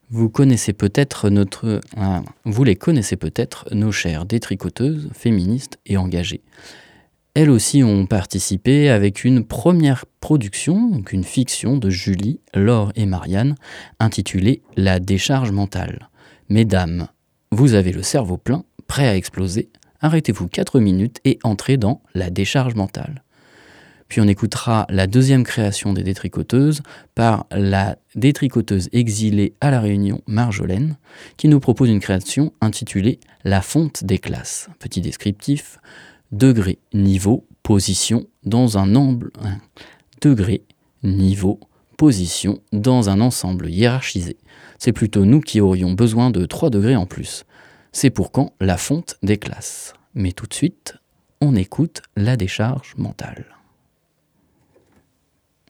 Vous les connaissez peut-être, nos chères détricoteuses, féministes et engagées. Elles aussi ont participé avec une première production, donc une fiction de Julie, Laure et Marianne, intitulée La décharge mentale. Mesdames, vous avez le cerveau plein, prêt à exploser. Arrêtez-vous 4 minutes et entrez dans La décharge mentale. Puis on écoutera la deuxième création des détricoteuses par la détricoteuse exilée à La Réunion, Marjolaine, qui nous propose une création intitulée La fonte des classes. Petit descriptif, degré, niveau, position dans un degré, niveau, position dans un ensemble hiérarchisé. C'est plutôt nous qui aurions besoin de 3 degrés en plus. C'est pour quand la fonte des classes. Mais tout de suite, on écoute la décharge mentale.